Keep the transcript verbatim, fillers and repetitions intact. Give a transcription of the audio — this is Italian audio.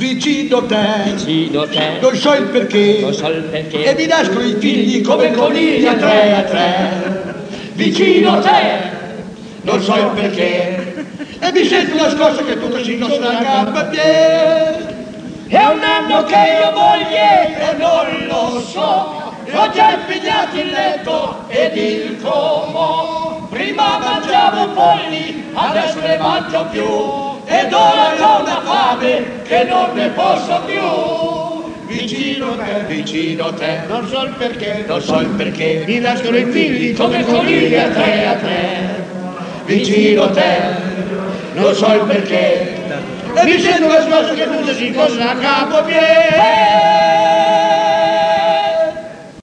vicino te, vicino te, non so il perché, non so il perché, e mi nascono i figli come conigli a tre a tre, vicino te, non so il perché, e mi sento una scossa che tutto si incosta a gambe e piedi. È un anno che io moglie e non lo so, e ho già impegnato il letto ed il comò. Prima mangiavo polli, adesso ne mangio più, ed ora ho una fame che non ne posso più. Vicino te, vicino a te, non so il perché, non so il perché, mi nascono i figli come conigli a tre a tre. Vicino a te, non so il perché, e mi sento la scossa che tutto si cosa a capo piede.